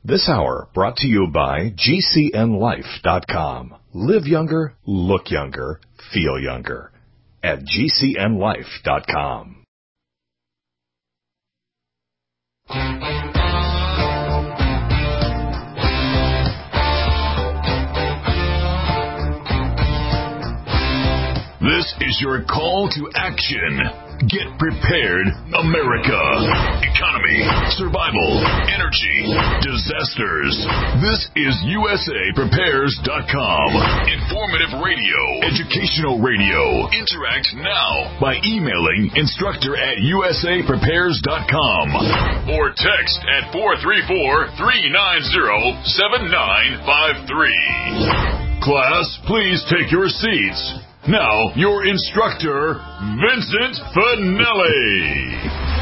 This hour brought to you by GCNLife.com. Live younger, look younger, feel younger at GCNLife.com. This is your call to action. Get prepared, America. Economy, survival, energy, disasters. This is USAPrepares.com. Informative radio, educational radio. Interact now by emailing instructor@USAPrepares.com or text at 434-390-7953. Class, please take your seats. Now, your instructor, Vincent Finelli.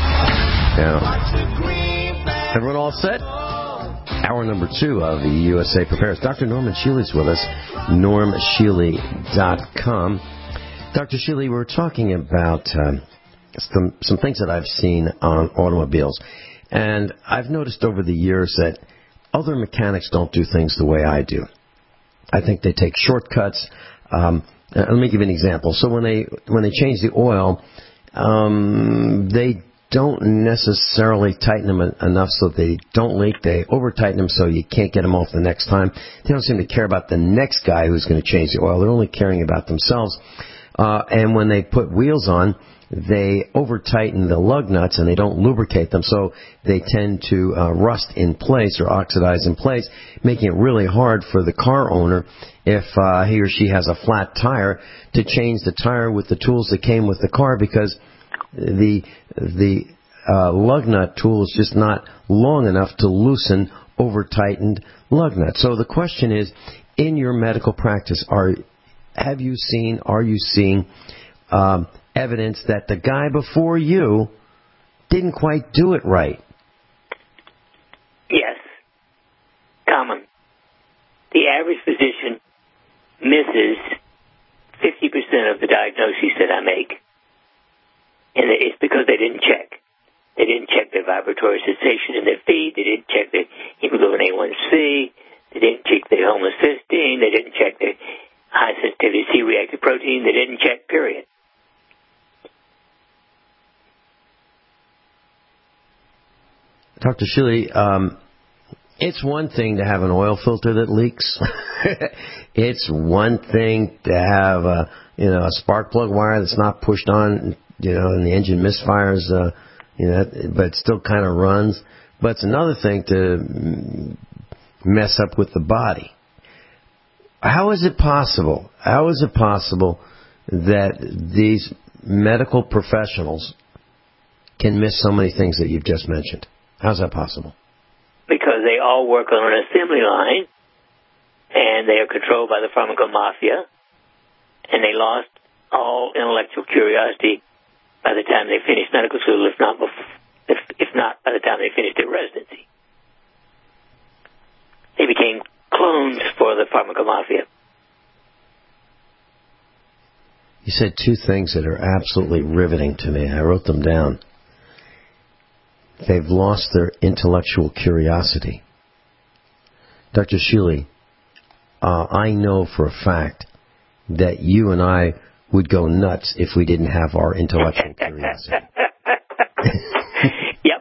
Now, everyone all set? Hour number 2 of the USA Prepares. Dr. Norman Shealy's with us, normshealy.com. Dr. Shealy, we're talking about some things that I've seen on automobiles. And I've noticed over the years that other mechanics don't do things the way I do. I think they take shortcuts. Let me give you an example. So when they change the oil, they don't necessarily tighten them enough so they don't leak. They over-tighten them so you can't get them off the next time. They don't seem to care about the next guy who's going to change the oil. They're only caring about themselves. And when they put wheels on, they over-tighten the lug nuts and they don't lubricate them, so they tend to rust in place or oxidize in place, making it really hard for the car owner, if he or she has a flat tire, to change the tire with the tools that came with the car, because the lug nut tool is just not long enough to loosen over-tightened lug nuts. So the question is, in your medical practice, are you seeing evidence that the guy before you didn't quite do it right? Yes. Common. The average physician misses 50% of the diagnoses that I make. And it's because they didn't check. They didn't check their vibratory sensation in their feet. They didn't check their hemoglobin A1C. They didn't check their homocysteine. They didn't check their high-sensitivity C-reactive protein. They didn't check, period. Dr. Shealy, it's one thing to have an oil filter that leaks. It's one thing to have a spark plug wire that's not pushed on, and the engine misfires, but it still kind of runs. But it's another thing to mess up with the body. How is it possible? How is it possible that these medical professionals can miss so many things that you've just mentioned? How's that possible? Because they all work on an assembly line, and they are controlled by the pharmacomafia, and they lost all intellectual curiosity by the time they finished medical school, if not by the time they finished their residency. They became clones for the pharmacomafia. You said two things that are absolutely riveting to me. I wrote them down. They've lost their intellectual curiosity. Dr. Shealy, I know for a fact that you and I would go nuts if we didn't have our intellectual curiosity. Yep.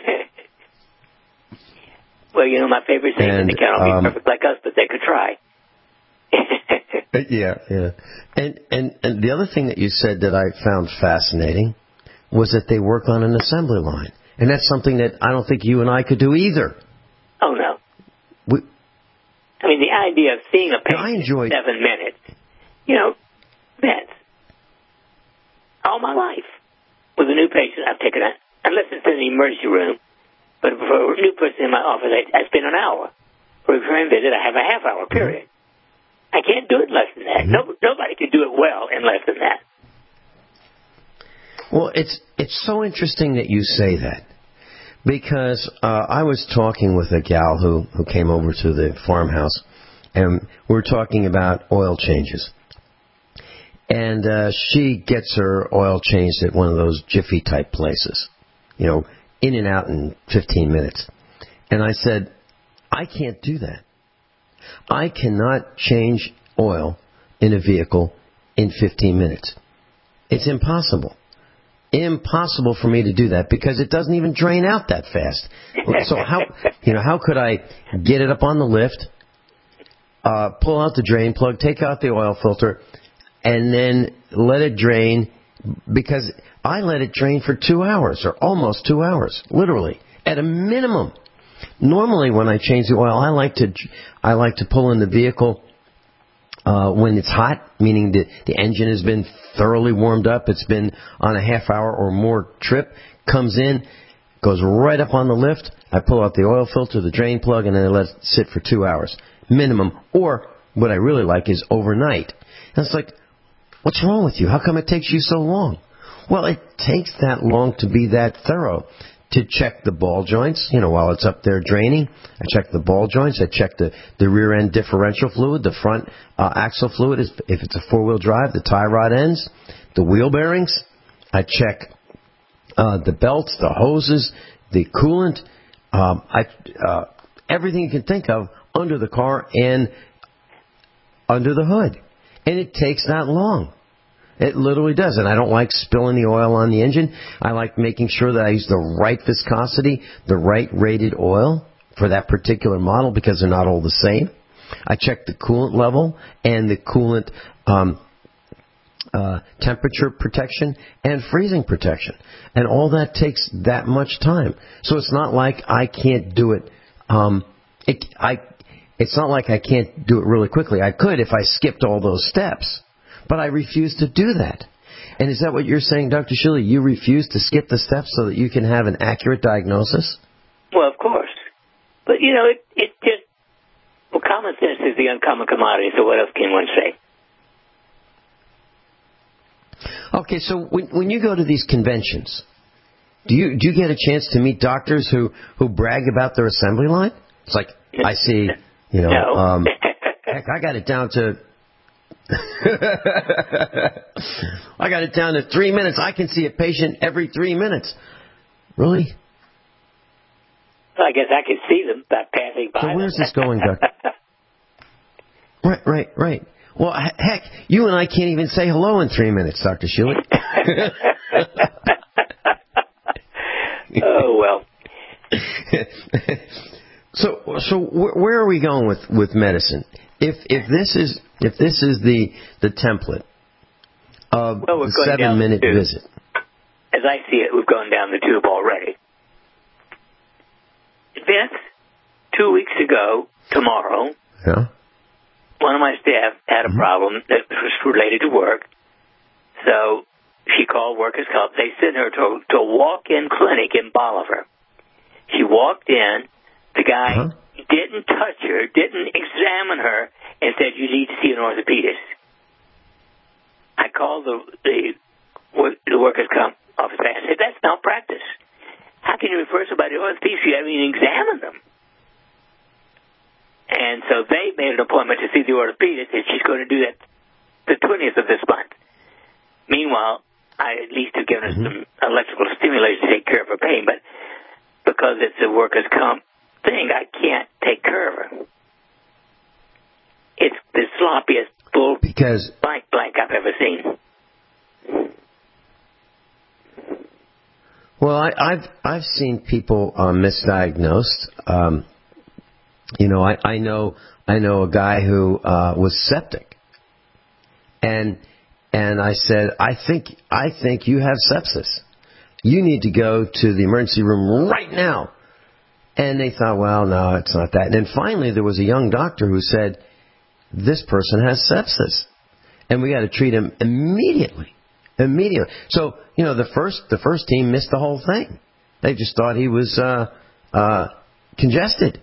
Well, my favorite thing is they can't all be perfect like us, but they could try. Yeah. And the other thing that you said that I found fascinating was that they work on an assembly line. And that's something that I don't think you and I could do either. Oh, no. The idea of seeing a patient in 7 minutes, that's all my life. With a new patient, I've taken unless it's in the emergency room, but for a new person in my office, I spend an hour. For a recurring visit, I have a half-hour period. I can't do it less than that. Nobody can do it well in less than that. Well, it's so interesting that you say that, because I was talking with a gal who came over to the farmhouse, and we were talking about oil changes. And she gets her oil changed at one of those Jiffy-type places, in and out in 15 minutes. And I said, I can't do that. I cannot change oil in a vehicle in 15 minutes. It's impossible. Impossible for me to do that because it doesn't even drain out that fast. So how could I get it up on the lift, pull out the drain plug, take out the oil filter, and then let it drain? Because I let it drain for 2 hours or almost 2 hours, literally, at a minimum. Normally, when I change the oil, I like to pull in the vehicle when it's hot, meaning the engine has been thoroughly warmed up. It's been on a half-hour or more trip. Comes in, goes right up on the lift. I pull out the oil filter, the drain plug, and then I let it sit for 2 hours minimum. Or what I really like is overnight. And it's like, what's wrong with you? How come it takes you so long? Well, it takes that long to be that thorough. To check the ball joints, while it's up there draining. I check the ball joints. I check the rear end differential fluid, the front axle fluid, if it's a four-wheel drive, the tie rod ends, the wheel bearings. I check the belts, the hoses, the coolant, everything you can think of under the car and under the hood. And it takes that long. It literally does. And I don't like spilling the oil on the engine. I like making sure that I use the right viscosity, the right rated oil for that particular model because they're not all the same. I check the coolant level and the coolant temperature protection and freezing protection. And all that takes that much time. So it's not like I can't do it. It's not like I can't do it really quickly. I could if I skipped all those steps. But I refuse to do that. And is that what you're saying, Dr. Shilley? You refuse to skip the steps so that you can have an accurate diagnosis? Well, of course. But, it just, common sense is the uncommon commodity, so what else can one say? Okay, so when you go to these conventions, do you get a chance to meet doctors who brag about their assembly line? It's like, I see, No. heck, I got it down to... I got it down to 3 minutes. I can see a patient every 3 minutes. Really? Well, I guess I could see them by passing by. So where's this going, Doctor? Right. Well, heck, you and I can't even say hello in 3 minutes, Dr. Shilley. Oh, well. So where are we going with medicine? If this is the template of the 7-minute visit. As I see it, we've gone down the tube already. Vince, 2 weeks ago, tomorrow, one of my staff had a problem that was related to work. So she called Workers' Comp. They sent her to a walk-in clinic in Bolivar. She walked in. The guy didn't touch her, didn't examine her, and said, you need to see an orthopedist. I called the Workers' Comp office and said, that's malpractice. How can you refer somebody to orthopedist? You haven't even examined them. And so they made an appointment to see the orthopedist, and she's going to do that the 20th of this month. Meanwhile, I at least have given her some electrical stimulation to take care of her pain, but because it's a Workers' Comp thing, I can't take care of her. It's the sloppiest bull blank I've ever seen. Well, I've seen people misdiagnosed. I know a guy who was septic, and I said, I think you have sepsis. You need to go to the emergency room right now. And they thought, well, no, it's not that. And then finally there was a young doctor who said, this person has sepsis. And we got to treat him immediately. So, the first team missed the whole thing. They just thought he was congested.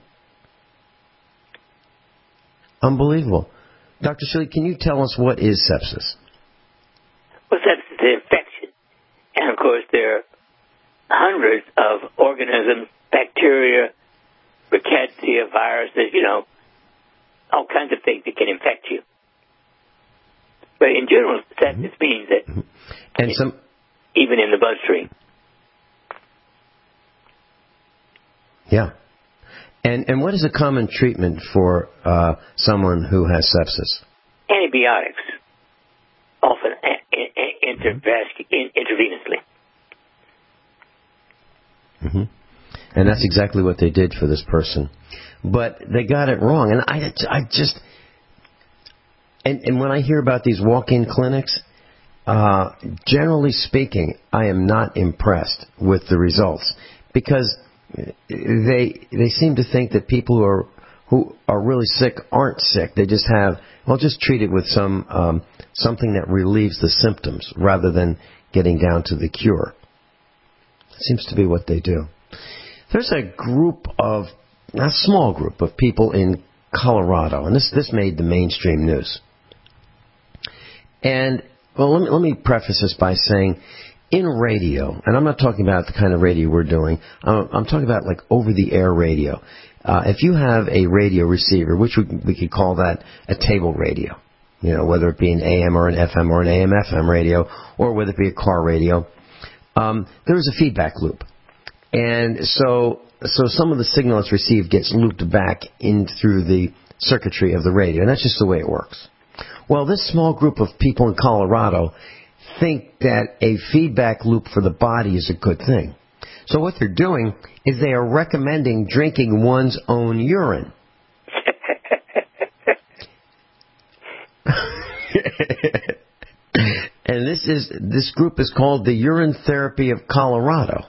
Unbelievable. Dr. Shilley, can you tell us what is sepsis? Well, sepsis is an infection. And, of course, there are hundreds of organisms, bacteria, rickettsia, viruses, all kinds of things that can infect you. But in general, sepsis means that even in the bloodstream. Yeah. And what is a common treatment for someone who has sepsis? Antibiotics, often intravenously. Mm-hmm. And that's exactly what they did for this person. But they got it wrong. And I just... And when I hear about these walk-in clinics, generally speaking, I am not impressed with the results. Because they seem to think that people who are really sick aren't sick. They just have, well, just treat it with something that relieves the symptoms rather than getting down to the cure. Seems to be what they do. There's a small group of people in Colorado, and this made the mainstream news. And, well, let me preface this by saying, in radio, and I'm not talking about the kind of radio we're doing, I'm talking about like over-the-air radio. If you have a radio receiver, which we could call that a table radio, whether it be an AM or an FM or an AM-FM radio, or whether it be a car radio, there is a feedback loop. And so some of the signal that's received gets looped back in through the circuitry of the radio, and that's just the way it works. Well, this small group of people in Colorado think that a feedback loop for the body is a good thing. So what they're doing is they are recommending drinking one's own urine. And this group is called the Urine Therapy of Colorado.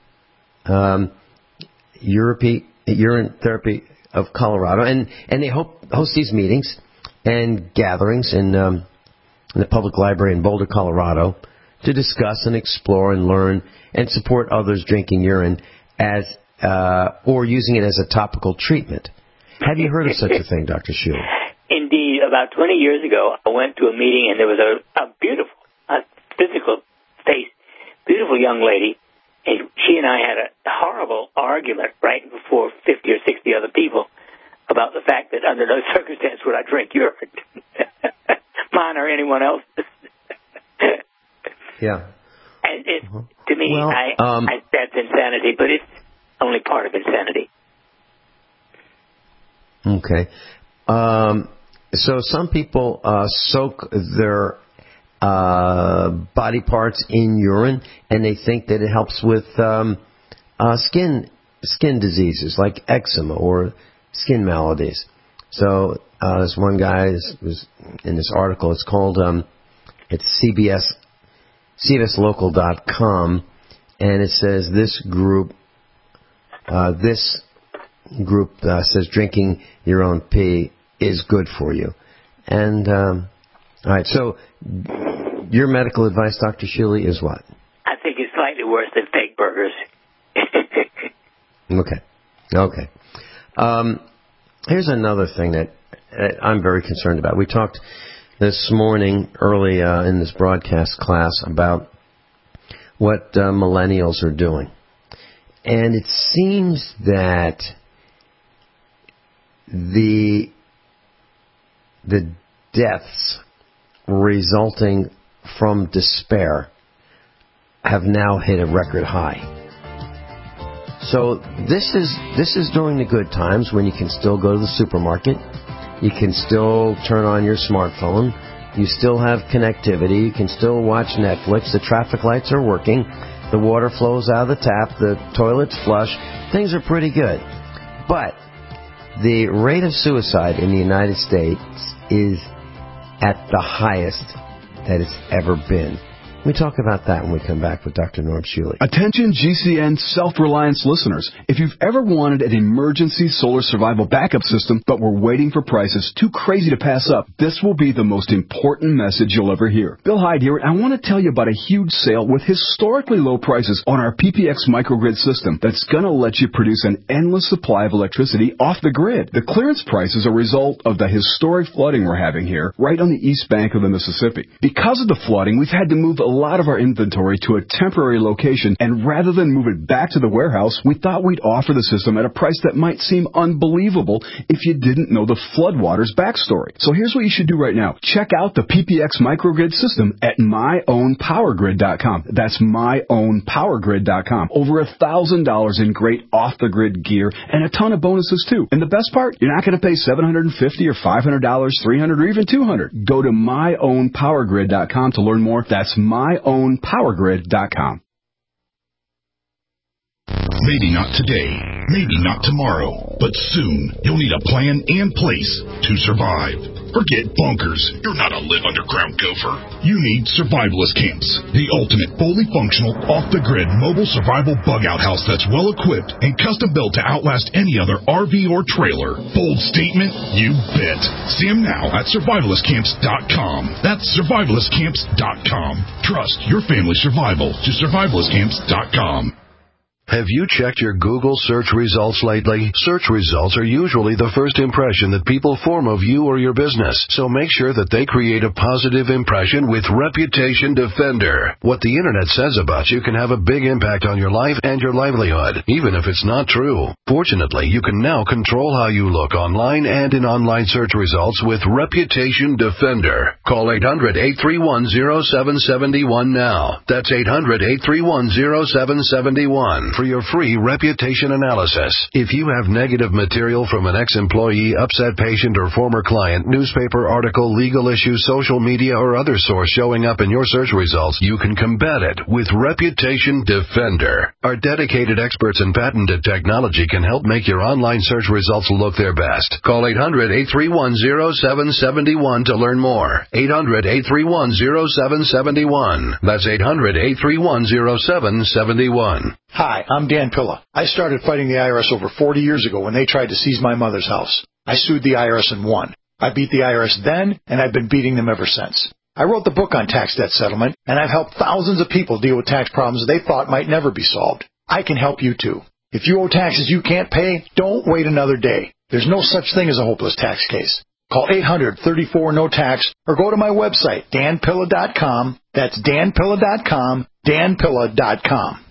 Urine Therapy of Colorado, and they host these meetings and gatherings in the public library in Boulder, Colorado, to discuss and explore and learn and support others drinking urine or using it as a topical treatment. Have you heard of such a thing, Dr. Shealy? Indeed. About 20 years ago, I went to a meeting, and there was a beautiful, physical face, beautiful young lady, and she and I had a horrible argument right before 50 or 60 other people about the fact that under no circumstance would I drink urine. Mine or anyone else's. Yeah. And to me, that's insanity, but it's only part of insanity. Okay. So some people soak their body parts in urine, and they think that it helps with skin diseases like eczema or skin maladies. So there's one guy was in this article. It's called it's CBSLocal.com, and it says this group says drinking your own pee is good for you. And all right, so your medical advice, Dr. Shealy, is what? I think it's slightly worse than fake burgers. Okay. Here's another thing that I'm very concerned about. We talked this morning early in this broadcast class about what millennials are doing. And it seems that the deaths resulting from despair have now hit a record high. So this is during the good times when you can still go to the supermarket, you can still turn on your smartphone, you still have connectivity, you can still watch Netflix, the traffic lights are working, the water flows out of the tap, the toilet's flush, things are pretty good. But the rate of suicide in the United States is at the highest that it's ever been. We talk about that when we come back with Dr. Norm Shealy. Attention GCN Self-Reliance listeners. If you've ever wanted an emergency solar survival backup system but were waiting for prices too crazy to pass up, this will be the most important message you'll ever hear. Bill Hyde here, and I want to tell you about a huge sale with historically low prices on our PPX microgrid system that's going to let you produce an endless supply of electricity off the grid. The clearance price is a result of the historic flooding we're having here right on the east bank of the Mississippi. Because of the flooding, we've had to move lot of our inventory to a temporary location, and rather than move it back to the warehouse, we thought we'd offer the system at a price that might seem unbelievable if you didn't know the floodwaters backstory. So here's what you should do right now. Check out the PPX microgrid system at myownpowergrid.com. That's myownpowergrid.com. Over $1,000 in great off-the-grid gear and a ton of bonuses, too. And the best part, you're not going to pay $750 or $500, $300, or even $200. Go to myownpowergrid.com to learn more. That's myownpowergrid.com. Maybe not today, maybe not tomorrow, but soon you'll need a plan and place to survive. Forget bunkers. You're not a live underground gopher. You need Survivalist Camps, the ultimate fully functional, off-the-grid mobile survival bug-out house that's well-equipped and custom-built to outlast any other RV or trailer. Bold statement? You bet. See them now at survivalistcamps.com. That's survivalistcamps.com. Trust your family's survival to survivalistcamps.com. Have you checked your Google search results lately? Search results are usually the first impression that people form of you or your business, so make sure that they create a positive impression with Reputation Defender. What the Internet says about you can have a big impact on your life and your livelihood, even if it's not true. Fortunately, you can now control how you look online and in online search results with Reputation Defender. Call 800-831-0771 now. That's 800-831-0771. For your free reputation analysis. If you have negative material from an ex-employee, upset patient, or former client, newspaper article, legal issue, social media, or other source showing up in your search results, you can combat it with Reputation Defender. Our dedicated experts in patented technology can help make your online search results look their best. Call 800-831-0771 to learn more. 800-831-0771. That's 800-831-0771. Hi, I'm Dan Pilla. I started fighting the IRS over 40 years ago when they tried to seize my mother's house. I sued the IRS and won. I beat the IRS then, and I've been beating them ever since. I wrote the book on tax debt settlement, and I've helped thousands of people deal with tax problems they thought might never be solved. I can help you too. If you owe taxes you can't pay, don't wait another day. There's no such thing as a hopeless tax case. Call 800-34-NO-TAX or go to my website, danpilla.com. That's danpilla.com, danpilla.com.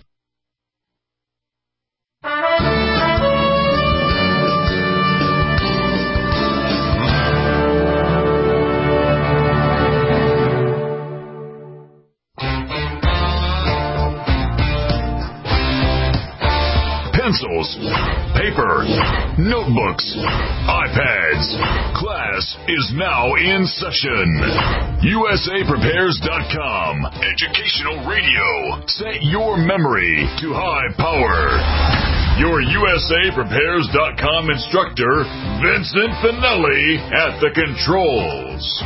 Pencils, paper, notebooks, iPads. Class is now in session. USAPrepares.com. Educational radio. Set your memory to high power. Your USAPrepares.com instructor, Vincent Finelli, at the controls.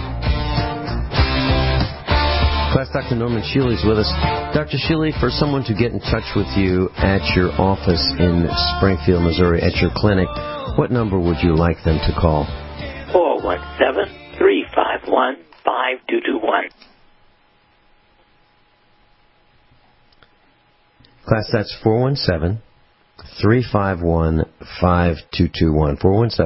Class, Dr. Norman Shealy is with us. Dr. Shealy, for someone to get in touch with you at your office in Springfield, Missouri, at your clinic, what number would you like them to call? 417-351-5221. Class, that's 417-351-5221.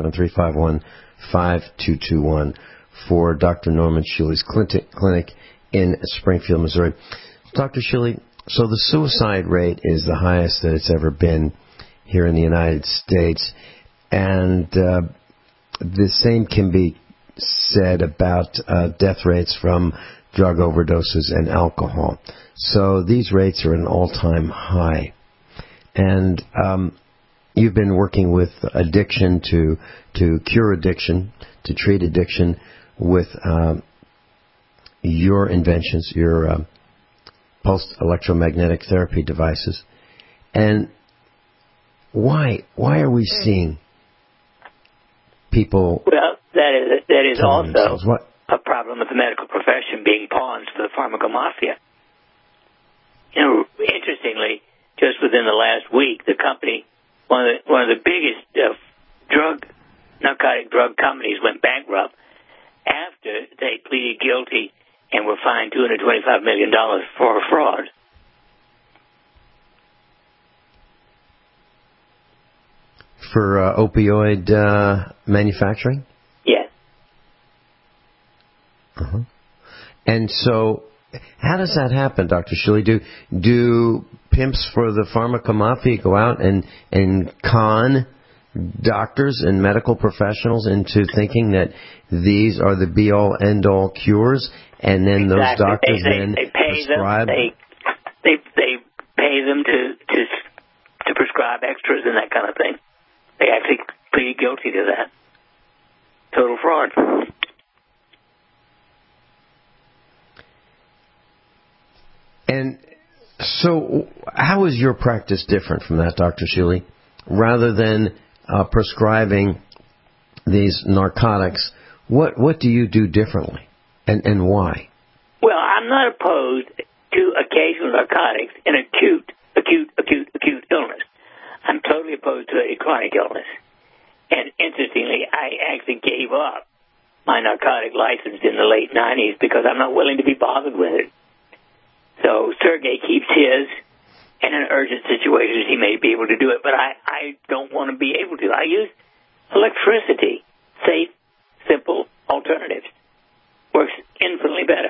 417-351-5221 for Dr. Norman Shealy's clinic in Springfield, Missouri. Dr. Shealy, so the suicide rate is the highest that it's ever been here in the United States, and the same can be said about death rates from drug overdoses and alcohol. So these rates are at an all-time high. And you've been working with addiction to cure addiction, to treat addiction with your inventions, your pulsed electromagnetic therapy devices. And why are we seeing people? Well, that is also a problem with the medical profession being pawns for the pharmacomafia. You know, interestingly, just within the last week, the company, one of the biggest narcotic drug companies, went bankrupt after they pleaded guilty and were fined $225 million for fraud. For opioid manufacturing? Yes. Uh-huh. And so how does that happen, Dr. Schille? Do pimps for the pharmaca mafia go out and con doctors and medical professionals into thinking that these are the be-all, end-all cures, and then those doctors they prescribe? They pay them to prescribe extras and that kind of thing. They actually plead guilty to that. Total fraud. And so how is your practice different from that, Dr. Schille? Rather than prescribing these narcotics, what do you do differently, and why? Well, I'm not opposed to occasional narcotics in acute illness. I'm totally opposed to a chronic illness. And interestingly, I actually gave up my narcotic license in the late 90s because I'm not willing to be bothered with it. So Sergey keeps his, and in urgent situations he may be able to do it, but I don't want to be able to. I use electricity, safe, simple alternatives. Works infinitely better.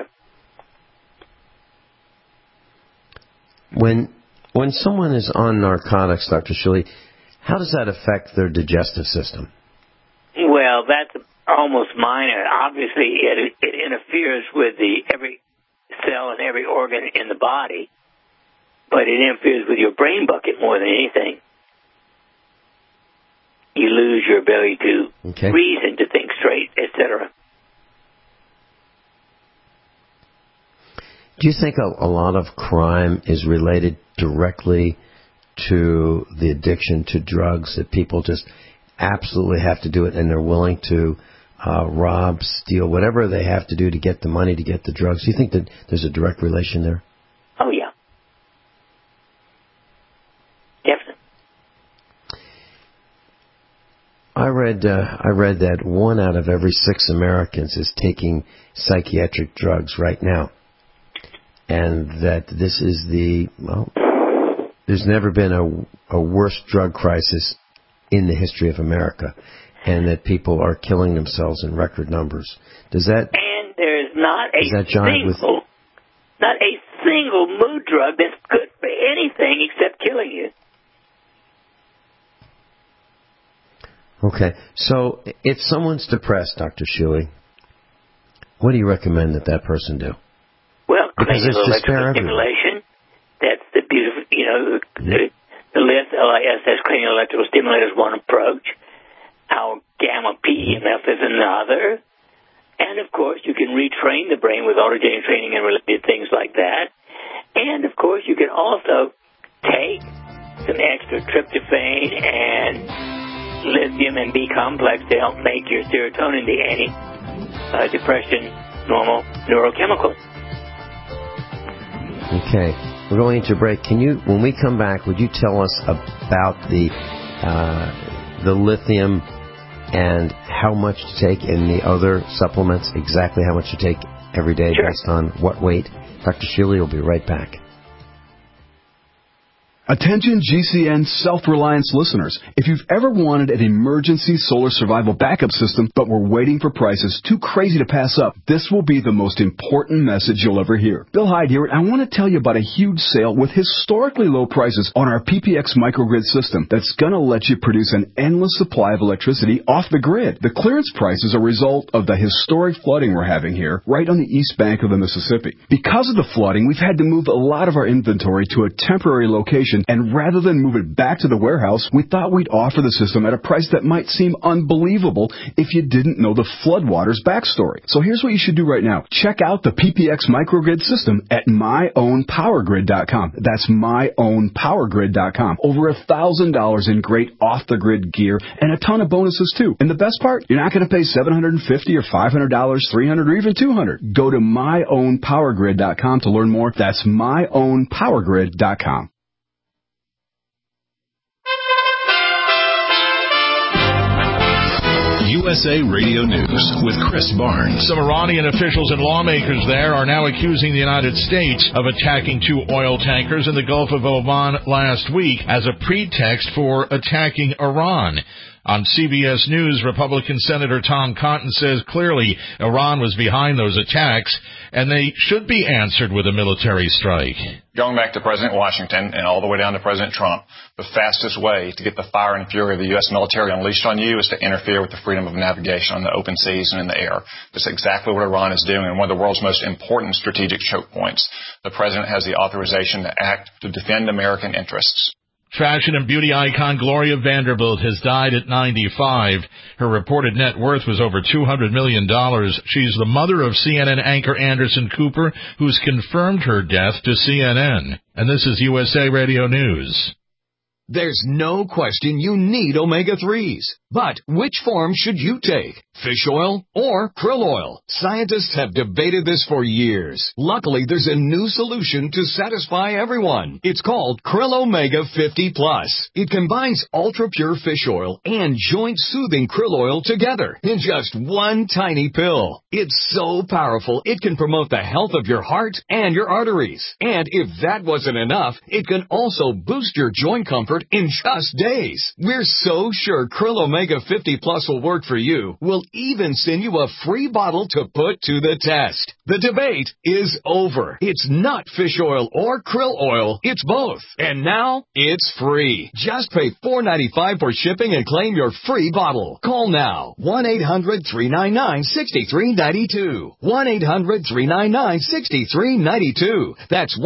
When someone is on narcotics, Dr. Schille, how does that affect their digestive system? Well, that's almost minor. Obviously, it interferes with every cell and every organ in the body, but it interferes with your brain bucket more than anything. You lose your ability to reason, to think straight, etc. Do you think a lot of crime is related directly to the addiction to drugs, that people just absolutely have to do it and they're willing to rob, steal, whatever they have to do to get the money, to get the drugs? Do you think that there's a direct relation there? Oh, yeah. Definitely. I read that 1 out of every 6 Americans is taking psychiatric drugs right now. And that this is there's never been a worse drug crisis in the history of America, and that people are killing themselves in record numbers. Does that? And there's not a single mood drug that's good for anything except killing you. Okay, so if someone's depressed, Dr. Schille, what do you recommend that person do? Well, cranial electrical stimulation. That's the beautiful, the LISS cranial electrical stimulator is one approach. Our gamma PEMF is another. And, of course, you can retrain the brain with autogenic training and related things like that. And, of course, you can also take some extra tryptophan and lithium and B complex to help make your serotonin the anti-depression normal neurochemical. Okay, we're going into a break. When we come back, would you tell us about the lithium and how much to take in the other supplements, exactly how much to take every day based on what weight? Dr. Schille will be right back. Attention GCN Self-Reliance listeners. If you've ever wanted an emergency solar survival backup system but were waiting for prices too crazy to pass up, this will be the most important message you'll ever hear. Bill Hyde here, and I want to tell you about a huge sale with historically low prices on our PPX microgrid system that's going to let you produce an endless supply of electricity off the grid. The clearance price is a result of the historic flooding we're having here right on the east bank of the Mississippi. Because of the flooding, we've had to move a lot of our inventory to a temporary location, and rather than move it back to the warehouse, we thought we'd offer the system at a price that might seem unbelievable if you didn't know the floodwaters backstory. So here's what you should do right now. Check out the PPX microgrid system at myownpowergrid.com. That's myownpowergrid.com. Over $1,000 in great off-the-grid gear and a ton of bonuses too. And the best part, you're not going to pay $750 or $500, $300, or even $200. Go to myownpowergrid.com to learn more. That's myownpowergrid.com. USA Radio News with Chris Barnes. Some Iranian officials and lawmakers there are now accusing the United States of attacking 2 oil tankers in the Gulf of Oman last week as a pretext for attacking Iran. On CBS News, Republican Senator Tom Cotton says clearly Iran was behind those attacks, and they should be answered with a military strike. Going back to President Washington and all the way down to President Trump, the fastest way to get the fire and fury of the U.S. military unleashed on you is to interfere with the freedom of navigation on the open seas and in the air. That's exactly what Iran is doing, and one of the world's most important strategic choke points. The president has the authorization to act to defend American interests. Fashion and beauty icon Gloria Vanderbilt has died at 95. Her reported net worth was over $200 million. She's the mother of CNN anchor Anderson Cooper, who's confirmed her death to CNN. And this is USA Radio News. There's no question you need omega-3s. But which form should you take? Fish oil or krill oil? Scientists have debated this for years. Luckily, there's a new solution to satisfy everyone. It's called Krill Omega 50 Plus. It combines ultra-pure fish oil and joint-soothing krill oil together in just one tiny pill. It's so powerful, it can promote the health of your heart and your arteries. And if that wasn't enough, it can also boost your joint comfort in just days. We're so sure Krill Omega 50 Plus will work for you. We'll even send you a free bottle to put to the test. The debate is over. It's not fish oil or krill oil. It's both. And now it's free. Just pay $4.95 for shipping and claim your free bottle. Call now. 1-800-399-6392. 1-800-399-6392. That's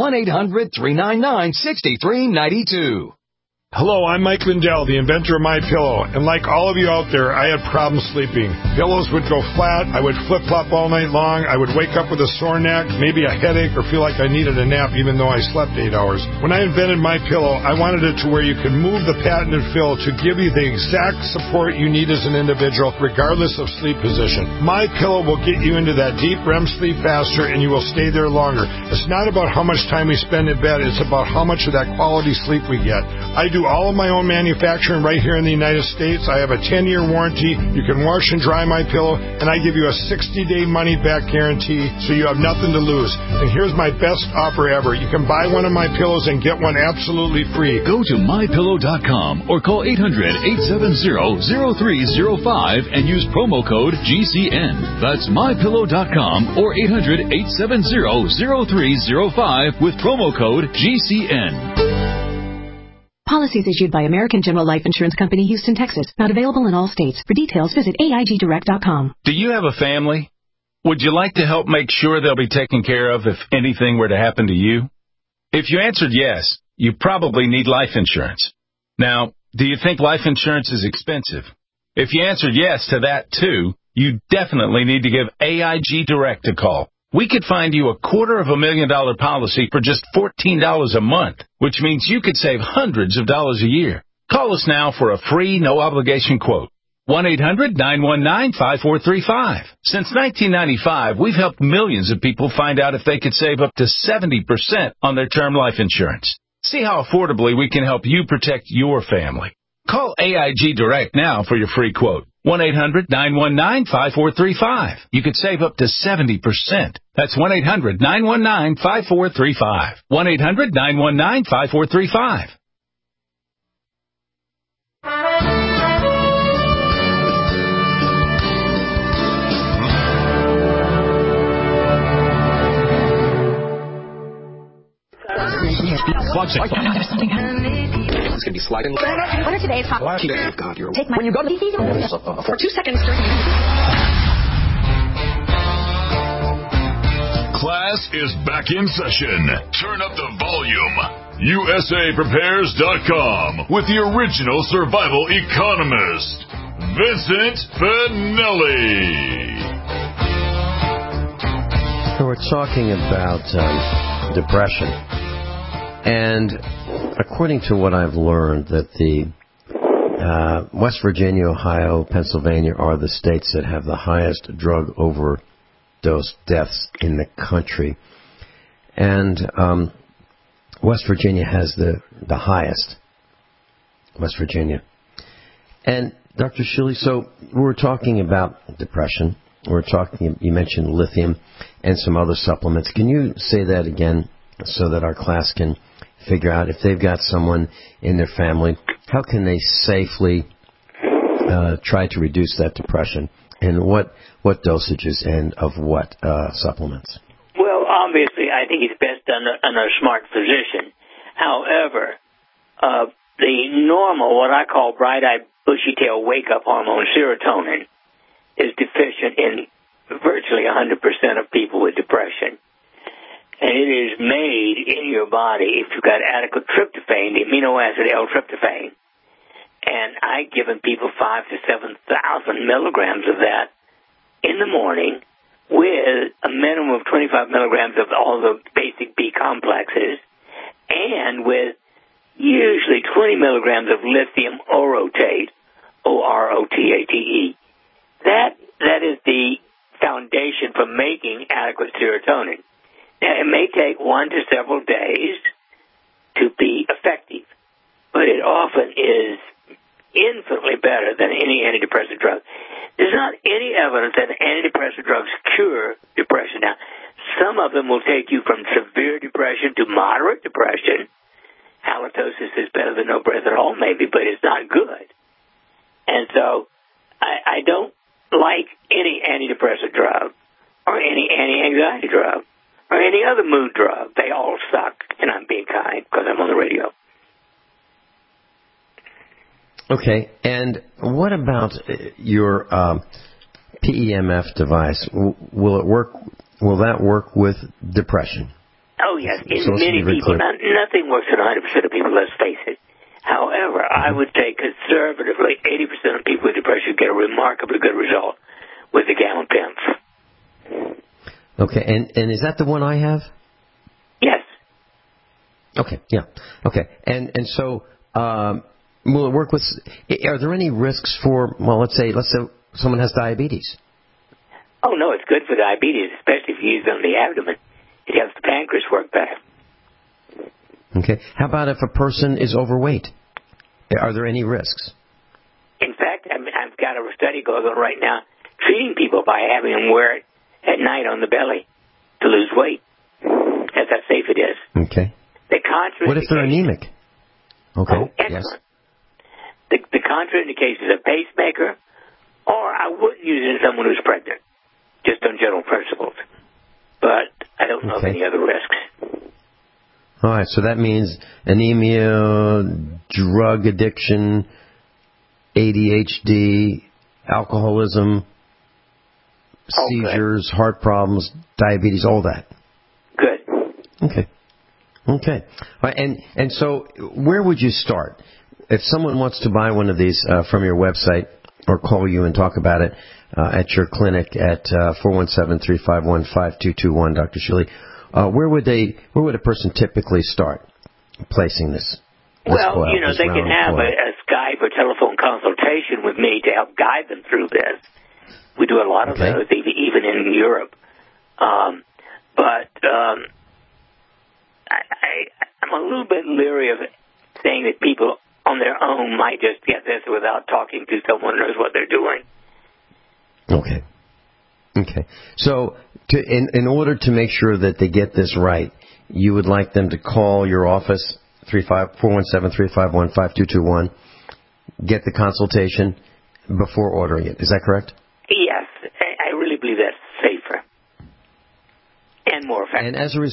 1-800-399-6392. Hello, I'm Mike Lindell, the inventor of MyPillow, and like all of you out there, I had problems sleeping. Pillows would go flat, I would flip-flop all night long, I would wake up with a sore neck, maybe a headache, or feel like I needed a nap even though I slept 8 hours. When I invented MyPillow, I wanted it to where you could move the patented fill to give you the exact support you need as an individual, regardless of sleep position. MyPillow will get you into that deep REM sleep faster, and you will stay there longer. It's not about how much time we spend in bed, it's about how much of that quality sleep we get. I do all of my own manufacturing right here in the United States. I have a 10-year warranty. You can wash and dry MyPillow, and I give you a 60-day money-back guarantee, so you have nothing to lose. And here's my best offer ever. You can buy one of my pillows and get one absolutely free. Go to MyPillow.com or call 800-870-0305 and use promo code GCN. That's MyPillow.com or 800-870-0305 with promo code GCN. Policies issued by American General Life Insurance Company, Houston, Texas. Not available in all states. For details, visit AIGdirect.com. Do you have a family? Would you like to help make sure they'll be taken care of if anything were to happen to you? If you answered yes, you probably need life insurance. Now, do you think life insurance is expensive? If you answered yes to that too, you definitely need to give AIG Direct a call. We could find you a $250,000 policy for just $14 a month, which means you could save hundreds of dollars a year. Call us now for a free, no-obligation quote. 1-800-919-5435. Since 1995, we've helped millions of people find out if they could save up to 70% on their term life insurance. See how affordably we can help you protect your family. Call AIG Direct now for your free quote. 1-800-919-5435. You could save up to 70%. That's 1-800-919-5435. 1-800-919-5435. It's going to be sliding. What are today's hot? God, you're take my when you go to the for 2 seconds. Class is back in session. Turn up the volume. USAPrepares.com with the original survival economist, Vincent Finelli. So we're talking about depression. And according to what I've learned, that the West Virginia, Ohio, Pennsylvania are the states that have the highest drug overdose deaths in the country. And West Virginia has the highest. West Virginia. And Dr. Shilley, so we're talking about depression. You mentioned lithium and some other supplements. Can you say that again so that our class can figure out if they've got someone in their family, how can they safely try to reduce that depression, and what dosages and of what supplements? Well, obviously, I think it's best done under a smart physician. However, the normal, what I call bright-eyed, bushy-tailed wake-up hormone, serotonin, is deficient in virtually 100% of people with depression. And it is made in your body if you've got adequate tryptophan, the amino acid L-tryptophan. And I've given people 5,000 to 7,000 milligrams of that in the morning with a minimum of 25 milligrams of all the basic B complexes and with usually 20 milligrams of lithium orotate, O-R-O-T-A-T-E. That is the foundation for making adequate serotonin. Now, it may take 1 to several days to be effective, but it often is infinitely better than any antidepressant drug. There's not any evidence that antidepressant drugs cure depression. Now, some of them will take you from severe depression to moderate depression. Halitosis is better than no breath at all, maybe, but it's not good. And so I don't like any antidepressant drug or any anti-anxiety drug or any other mood drug. They all suck, and I'm being kind because I'm on the radio. Okay, and what about your PEMF device? Will it work? Will that work with depression? Oh, yes. In many people. Nothing works in 100% of people, let's face it. However, I would say conservatively 80% of people with depression get a remarkably good result with the gabapentin. Okay, and is that the one I have? Yes. Okay, yeah. Okay, and so will it work with? Are there any risks for? Well, let's say someone has diabetes. Oh no, it's good for diabetes, especially if you use it on the abdomen. It helps the pancreas work better. Okay. How about if a person is overweight? Are there any risks? In fact, I've got a study going on right now treating people by having them wear it at night on the belly to lose weight. That's how safe it is. Okay. What if they're anemic? Okay. Oh, excellent. Yes. The contraindication is a pacemaker, or I wouldn't use it in someone who's pregnant, just on general principles. But I don't know of any other risks. All right, so that means anemia, drug addiction, ADHD, alcoholism, seizures, heart problems, diabetes, all that. Good. Okay. All right, and so where would you start? If someone wants to buy one of these from your website or call you and talk about it at your clinic at 417-351-5221, Dr. Shilley, where would a person typically start placing this? Well, they can have a Skype or telephone consultation with me to help guide them through this. We do a lot of those, even in Europe. But I'm a little bit leery of saying that people on their own might just get this without talking to someone who knows what they're doing. Okay. So, in order to make sure that they get this right, you would like them to call your office, 417-351-5221, get the consultation before ordering it. Is that correct? Yes. I really believe that's safer and more effective. And as a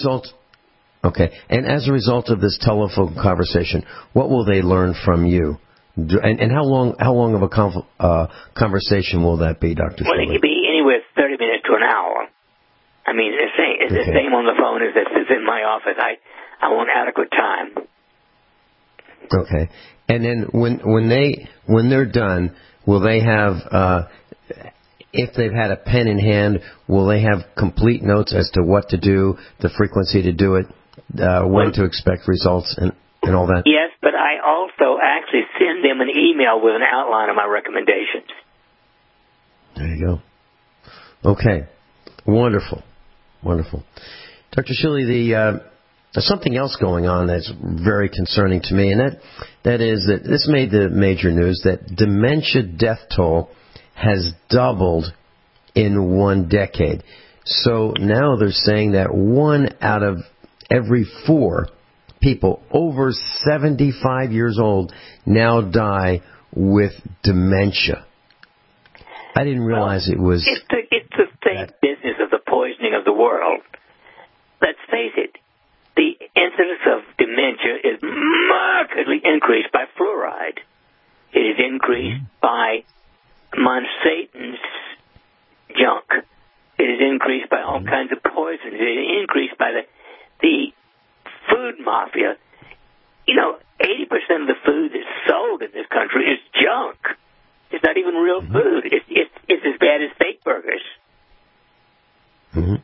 result of this telephone conversation, what will they learn from you? And how long of a conversation will that be, Dr. Shilley? Well, it could be anywhere 30 minutes to an hour. I mean, it's the same on the phone as this is in my office. I want adequate time. Okay. And then when they're done, will they have, if they've had a pen in hand, will they have complete notes as to what to do, the frequency to do it, when to expect results, and all that? Yes, but I also actually send them an email with an outline of my recommendations. There you go. Okay. Wonderful. Dr. Shilley, there's something else going on that's very concerning to me, and that is that this made the major news that dementia death toll has doubled in 1 decade. So now they're saying that 1 out of every 4 people over 75 years old now die with dementia. I didn't realize it was... It's the same business of the poisoning of the world. Let's face it, the incidence of dementia is markedly increased by fluoride. It is increased by Monsanto's junk. It is increased by all kinds of poisons. It is increased by the food mafia. 80% of the food that's sold in this country is junk. It's not even real food. It's as bad as fake burgers. Mm-hmm.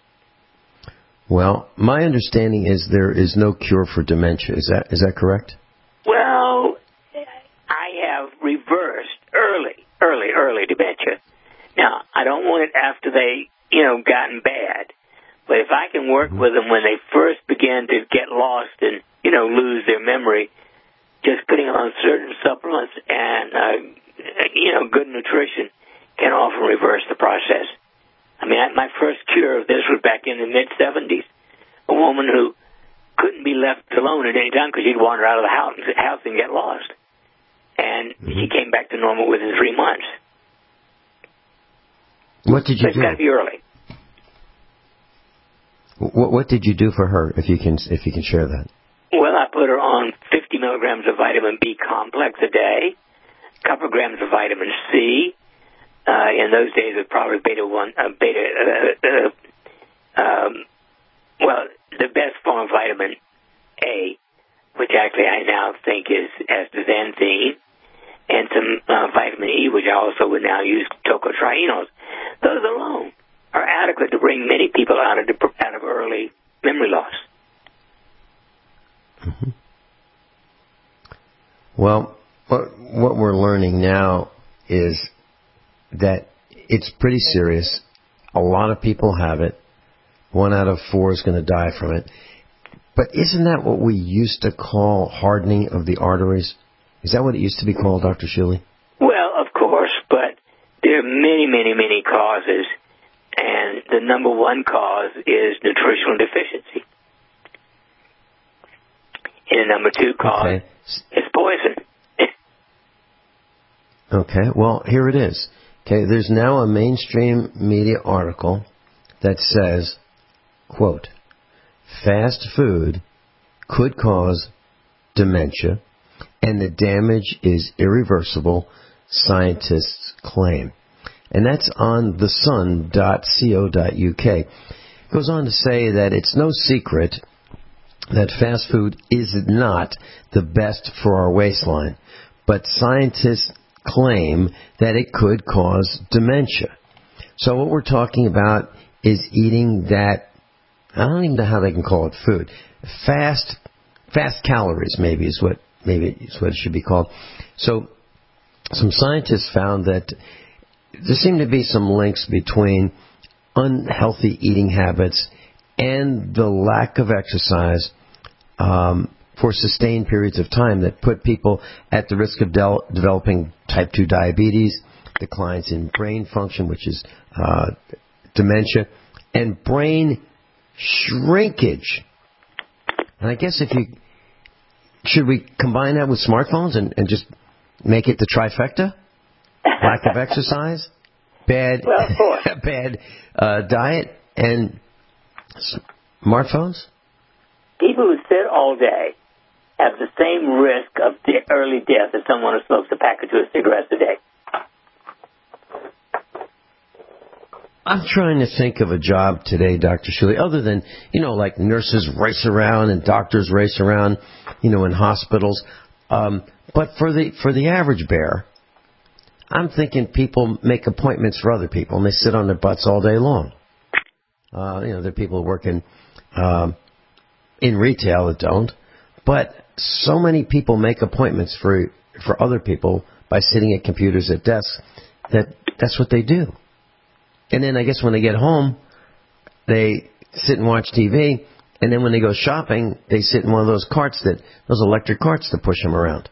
Well, my understanding is there is no cure for dementia. Is that correct? Well, I have reversed early dementia. Now, I don't want it after they, gotten bad. But if I can work with them when they first began to get lost and, lose their memory, just putting on certain supplements and, good nutrition can often reverse the process. I mean, my first cure of this was back in the mid-'70s. A woman who couldn't be left alone at any time because she'd wander out of the house and get lost. And she came back to normal within 3 months. What did you do? It's got to be early. What did you do for her, if you can share that? Well, I put her on 50 milligrams of vitamin B complex a day, a couple of grams of vitamin C. In those days, it was probably the best form of vitamin A, which actually I now think is astaxanthin, and some vitamin E, which I also would now use tocotrienols. Those alone are adequate to bring many people out of early memory loss. Mm-hmm. Well, what we're learning now is that it's pretty serious. A lot of people have it. 1 out of 4 is going to die from it. But isn't that what we used to call hardening of the arteries? Is that what it used to be called, Dr. Shuley? Well, of course, but there are many, many, many causes, and the number one cause is nutritional deficiency. And the number 2 cause is poison. Okay, well, here it is. Okay, there's now a mainstream media article that says, quote, fast food could cause dementia and the damage is irreversible, scientists claim. And that's on thesun.co.uk. It goes on to say that it's no secret that fast food is not the best for our waistline, but scientists claim that it could cause dementia. So what we're talking about is eating that, I don't even know how they can call it food, fast calories maybe is what it should be called. So some scientists found that there seem to be some links between unhealthy eating habits and the lack of exercise for sustained periods of time that put people at the risk of developing type 2 diabetes, declines in brain function, which is dementia, and brain shrinkage. And I guess should we combine that with smartphones and just make it the trifecta? Lack of exercise, bad diet, and smartphones? People who sit all day have the same risk of early death as someone who smokes a pack or 2 of cigarettes a day. I'm trying to think of a job today, Dr. Shuley, other than, like nurses race around and doctors race around, in hospitals. But for the average bear, I'm thinking people make appointments for other people and they sit on their butts all day long. There are people working in retail that don't. But so many people make appointments for other people by sitting at computers at desks that's what they do. And then I guess when they get home, they sit and watch TV. And then when they go shopping, they sit in one of those electric carts that push them around.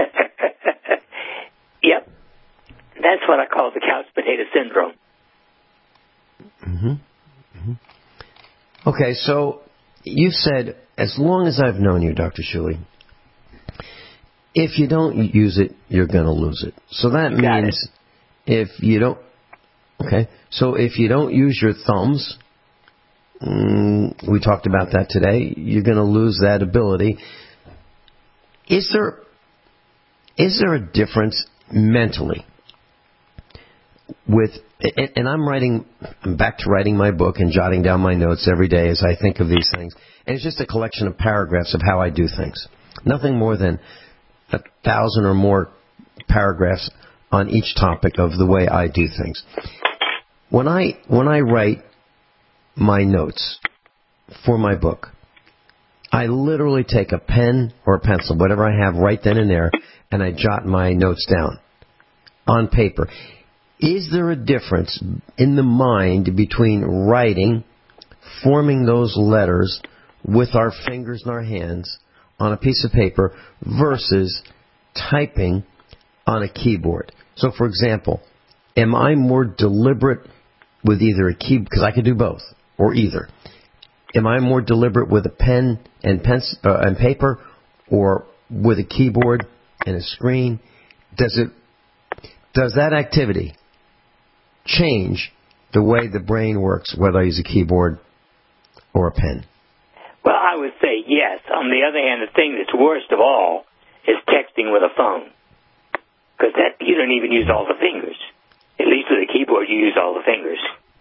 Yep. That's what I call the couch potato syndrome. Mm-hmm. Mm-hmm. Okay, so you said, as long as I've known you, Dr. Shuley, If you don't use it, you're going to lose it. So that means if you don't... Okay, so if you don't use your thumbs, we talked about that today, you're going to lose that ability. Is there a difference mentally with... And I'm back to writing my book and jotting down my notes every day as I think of these things. And it's just a collection of paragraphs of how I do things. Nothing more than 1,000 or more paragraphs on each topic of the way I do things. When I write my notes for my book, I literally take a pen or a pencil, whatever I have right then and there, and I jot my notes down on paper. Is there a difference in the mind between writing, forming those letters with our fingers and our hands on a piece of paper versus typing on a keyboard? So, for example, am I more deliberate with either a key, because I could do both, or either. Am I more deliberate with a pen and paper, or with a keyboard and a screen? Does that activity change the way the brain works, whether I use a keyboard or a pen? Well, I would say yes. On the other hand, the thing that's worst of all is texting with a phone, because that you don't even use all the fingers. At least with a keyboard, you use all the fingers.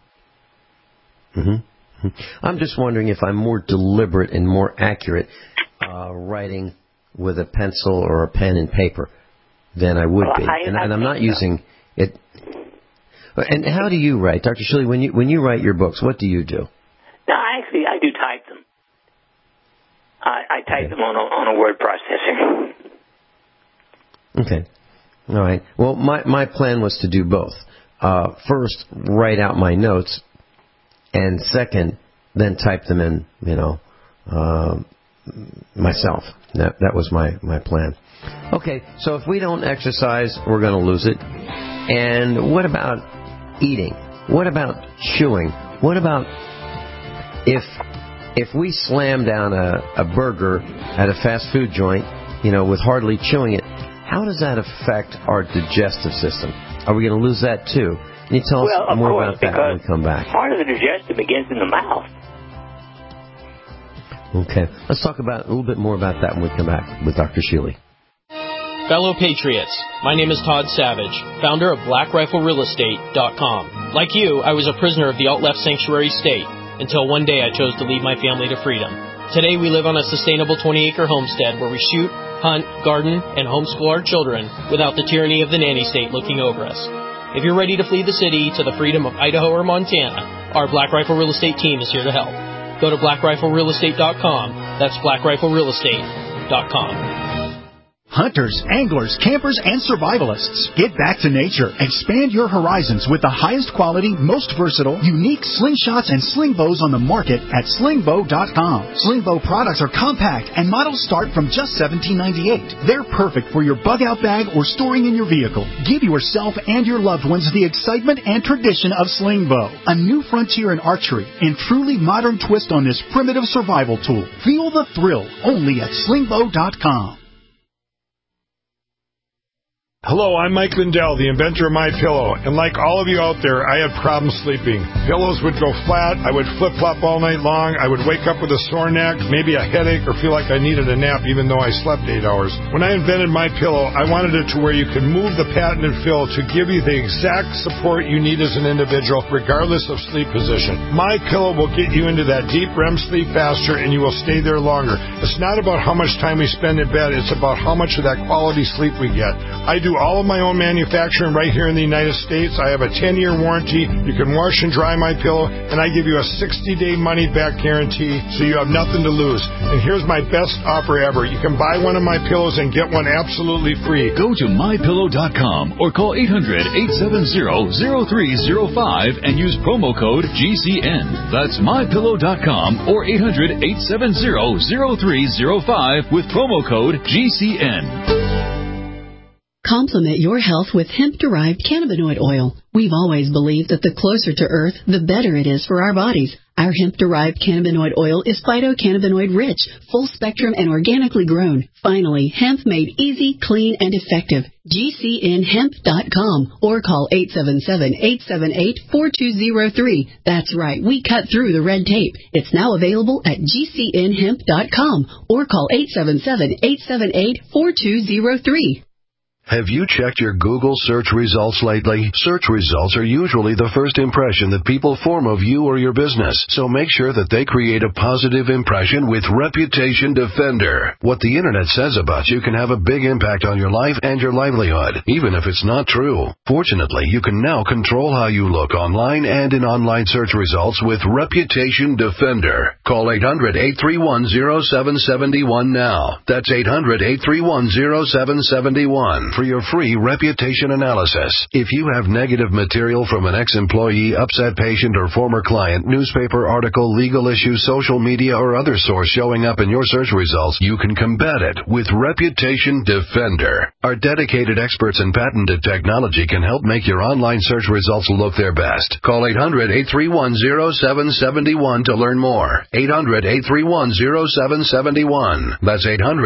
Mm-hmm. I'm just wondering if I'm more deliberate and more accurate writing with a pencil or a pen and paper than I would be. And I'm not using it. And how do you write, Dr. Shilley? When you write your books, what do you do? No, I do type them. I type them on a word processor. Okay. All right. Well, my plan was to do both. First, write out my notes, and second, then type them in, myself. That was my plan. Okay, so if we don't exercise, we're going to lose it. And what about eating? What about chewing? What about if we slam down a burger at a fast food joint, with hardly chewing it, how does that affect our digestive system? Are we going to lose that too? Can you tell us more about that when we come back? Part of the digestion begins in the mouth. Okay. Let's talk a little bit more about that when we come back with Dr. Shilley. Fellow Patriots, my name is Todd Savage, founder of BlackRifleRealEstate.com. Like you, I was a prisoner of the alt-left sanctuary state until one day I chose to lead my family to freedom. Today we live on a sustainable 20-acre homestead where we shoot, hunt, garden, and homeschool our children without the tyranny of the nanny state looking over us. If you're ready to flee the city to the freedom of Idaho or Montana, our Black Rifle Real Estate team is here to help. Go to BlackRifleRealEstate.com. That's BlackRifleRealEstate.com. Hunters, anglers, campers, and survivalists, get back to nature. Expand your horizons with the highest quality, most versatile, unique slingshots and sling bows on the market at slingbow.com. Sling bow products are compact and models start from just $17.98. They're perfect for your bug-out bag or storing in your vehicle. Give yourself and your loved ones the excitement and tradition of sling bow, a new frontier in archery and truly modern twist on this primitive survival tool. Feel the thrill only at slingbow.com. Hello, I'm Mike Lindell, the inventor of MyPillow, and like all of you out there, I had problems sleeping. Pillows would go flat, I would flip-flop all night long, I would wake up with a sore neck, maybe a headache, or feel like I needed a nap even though I slept 8 hours. When I invented MyPillow, I wanted it to where you could move the patented fill to give you the exact support you need as an individual, regardless of sleep position. MyPillow will get you into that deep REM sleep faster, and you will stay there longer. It's not about how much time we spend in bed, it's about how much of that quality sleep we get. I do all of my own manufacturing right here in the United States. I have a 10-year warranty. You can wash and dry my pillow, and I give you a 60-day money-back guarantee, so you have nothing to lose. And here's my best offer ever. You can buy one of my pillows and get one absolutely free. Go to MyPillow.com or call 800-870-0305 and use promo code GCN. That's MyPillow.com or 800-870-0305 with promo code GCN. Complement your health with hemp-derived cannabinoid oil. We've always believed that the closer to Earth, the better it is for our bodies. Our hemp-derived cannabinoid oil is phytocannabinoid-rich, full-spectrum, and organically grown. Finally, hemp made easy, clean, and effective. GCNhemp.com or call 877-878-4203. That's right, we cut through the red tape. It's now available at GCNhemp.com or call 877-878-4203. Have you checked your Google search results lately? Search results are usually the first impression that people form of you or your business, so make sure that they create a positive impression with Reputation Defender. What the Internet says about you can have a big impact on your life and your livelihood, even if it's not true. Fortunately, you can now control how you look online and in online search results with Reputation Defender. Call 800-831-0771 now. That's 800-831-0771. For your free reputation analysis. If you have negative material from an ex-employee, upset patient, or former client, newspaper article, legal issue, social media, or other source showing up in your search results, you can combat it with Reputation Defender. Our dedicated experts in patented technology can help make your online search results look their best. Call 800-831-0771 to learn more. 800-831-0771. That's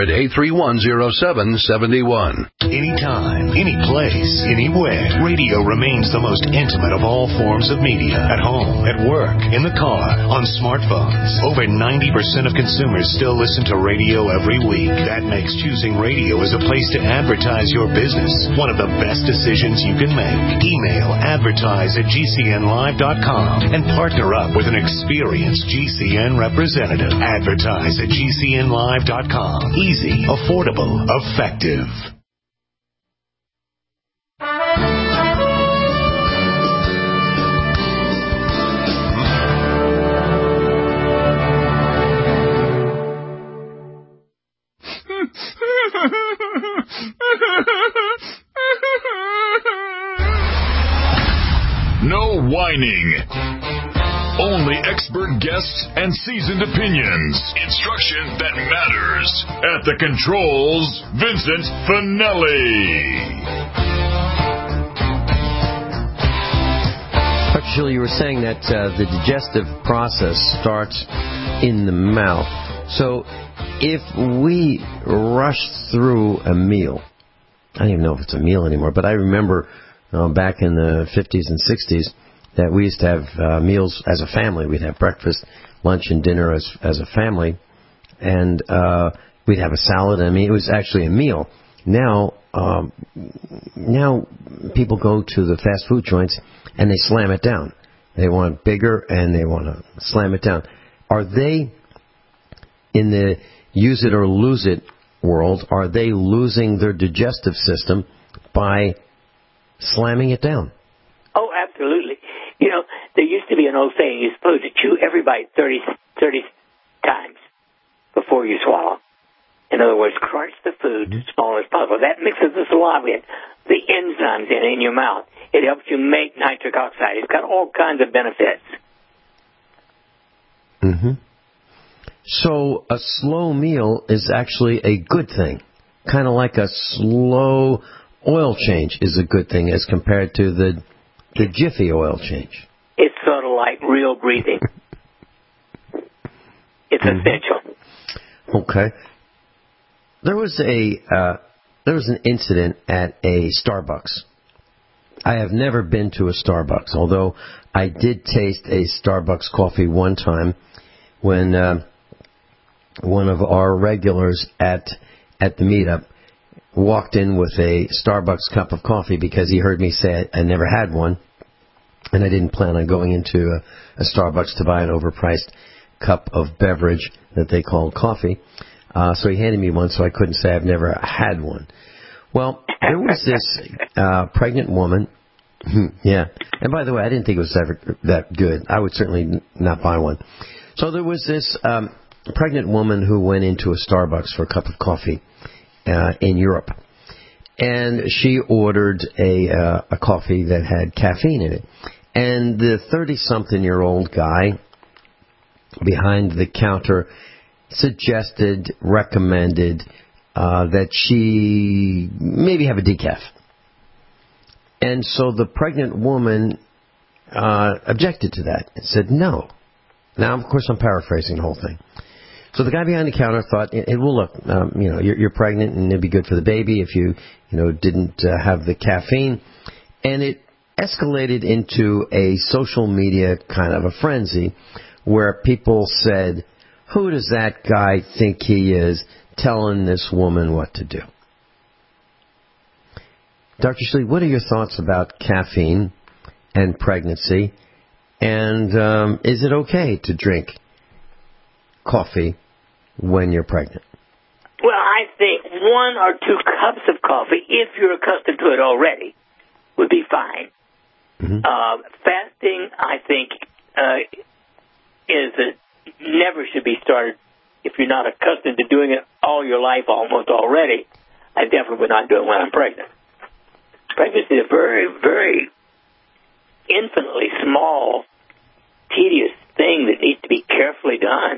800-831-0771. Anytime, any place, anywhere. Radio remains the most intimate of all forms of media. At home, at work, in the car, on smartphones. Over 90% of consumers still listen to radio every week. That makes choosing radio as a place to advertise your business one of the best decisions you can make. Email advertise@gcnlive.com and partner up with an experienced GCN representative. Advertise@gcnlive.com. Easy, affordable, effective. No whining. Only expert guests and seasoned opinions. Instruction that matters. At the controls, Vincent Finelli. Dr. Shilley, you were saying that the digestive process starts in the mouth. So if we rush through a meal, I don't even know if it's a meal anymore, but I remember back in the 50s and 60s that we used to have meals as a family. We'd have breakfast, lunch, and dinner as a family, and we'd have a salad. I mean, it was actually a meal. Now people go to the fast food joints and they slam it down. They want bigger and they want to slam it down. Are they, in the use it or lose it world, are they losing their digestive system by slamming it down? Oh, absolutely. You know, there used to be an old saying, you're supposed to chew every bite 30 times before you swallow. In other words, crunch the food as small as possible. That mixes the saliva in, the enzymes in your mouth. It helps you make nitric oxide. It's got all kinds of benefits. Mm-hmm. So a slow meal is actually a good thing. Kind of like a slow oil change is a good thing as compared to the jiffy oil change. It's sort of like real breathing. It's essential. Okay. There was an incident at a Starbucks. I have never been to a Starbucks, although I did taste a Starbucks coffee one time when one of our regulars at the meetup walked in with a Starbucks cup of coffee because he heard me say I never had one, and I didn't plan on going into a Starbucks to buy an overpriced cup of beverage that they called coffee. So he handed me one, so I couldn't say I've never had one. Well, there was this pregnant woman. Yeah. And by the way, I didn't think it was ever that good. I would certainly not buy one. So there was this pregnant woman who went into a Starbucks for a cup of coffee in Europe. And she ordered a coffee that had caffeine in it. And the 30-something-year-old guy behind the counter recommended that she maybe have a decaf. And so the pregnant woman objected to that and said no. Now, of course, I'm paraphrasing the whole thing. So the guy behind the counter thought, well, look, you're pregnant and it'd be good for the baby if you didn't have the caffeine. And it escalated into a social media kind of a frenzy where people said, who does that guy think he is telling this woman what to do? Dr. Shley, what are your thoughts about caffeine and pregnancy? And is it okay to drink coffee when you're pregnant? Well, I think 1 or 2 cups of coffee, if you're accustomed to it already, would be fine. Mm-hmm. Fasting, I think, never should be started if you're not accustomed to doing it all your life almost already. I definitely would not do it when I'm pregnant. Pregnancy is a very, very infinitely small, tedious thing that needs to be carefully done.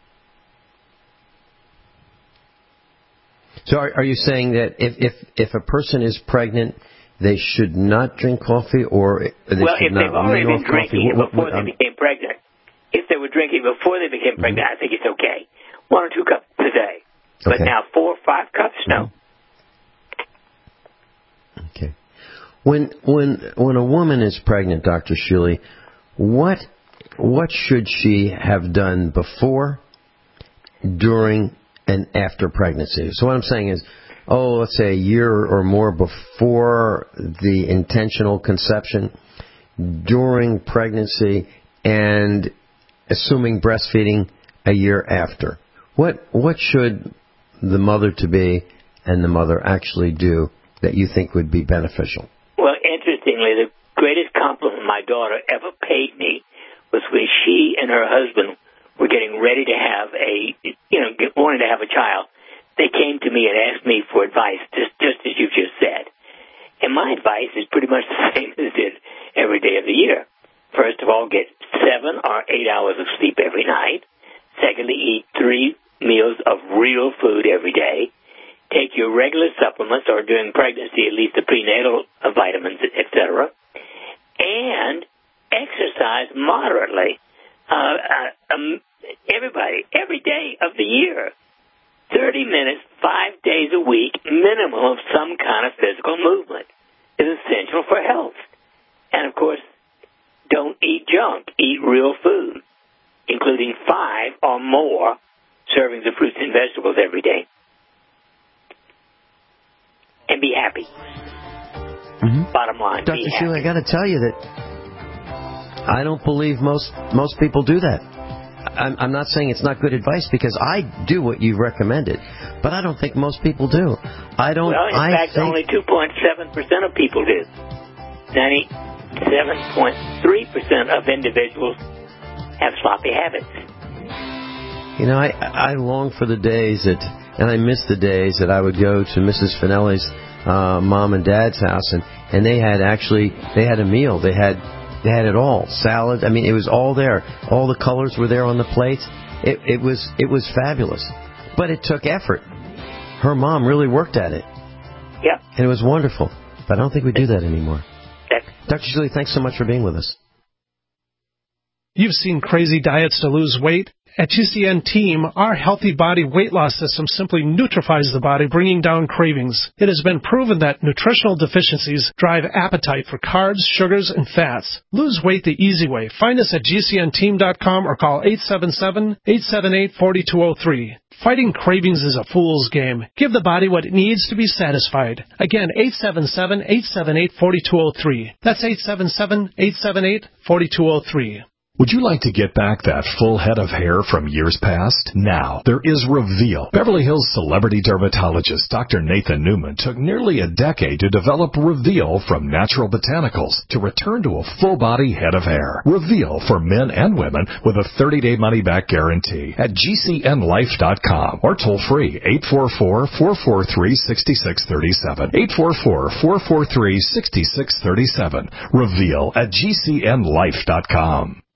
So are you saying that if a person is pregnant, they should not drink coffee, or they should not if they've already been drinking coffee? before they became pregnant, if they were drinking before they became pregnant, I think it's okay. 1 or 2 cups a day. But now 4 or 5 cups, no. Okay. When a woman is pregnant, Dr. Shley, what should she have done before, during, and after pregnancy? So what I'm saying is, let's say a year or more before the intentional conception, during pregnancy, and assuming breastfeeding a year after. What should the mother-to-be and the mother actually do that you think would be beneficial? Well, interestingly, the greatest compliment my daughter ever paid me was when she and her husband were getting ready to have wanting to have a child. They came to me and asked me for advice, just as you just said. And my advice is pretty much the same as it is every day of the year. First of all, get 7 or 8 hours of sleep every night. Secondly, eat 3 meals of real food every day. Take your regular supplements, or during pregnancy, at least the prenatal vitamins, etc. And exercise moderately. Everybody, every day of the year. 30 minutes, 5 days a week, minimum of some kind of physical movement is essential for health. And, of course, don't eat junk. Eat real food, including 5 or more servings of fruits and vegetables every day. And be happy. Mm-hmm. Bottom line, Dr. Shley, I got to tell you that I don't believe most people do that. I'm not saying it's not good advice, because I do what you've recommended, but I don't think most people do. Only 2.7% of people do. 97.3% of individuals have sloppy habits. I long for the days and I miss the days that I would go to Mrs. Finelli's mom and dad's house, and they had a meal. They had it all. Salad. I mean, it was all there. All the colors were there on the plates. It was fabulous. But it took effort. Her mom really worked at it. Yeah. And it was wonderful. But I don't think we do that anymore. Dr. Shley, thanks so much for being with us. You've seen crazy diets to lose weight. At GCN Team, our healthy body weight loss system simply neutralizes the body, bringing down cravings. It has been proven that nutritional deficiencies drive appetite for carbs, sugars, and fats. Lose weight the easy way. Find us at GCNteam.com or call 877-878-4203. Fighting cravings is a fool's game. Give the body what it needs to be satisfied. Again, 877-878-4203. That's 877-878-4203. Would you like to get back that full head of hair from years past? Now, there is Reveal. Beverly Hills celebrity dermatologist Dr. Nathan Newman took nearly a decade to develop Reveal from natural botanicals to return to a full-body head of hair. Reveal for men and women with a 30-day money-back guarantee at GCNlife.com or toll-free 844-443-6637. 844-443-6637. Reveal at GCNlife.com.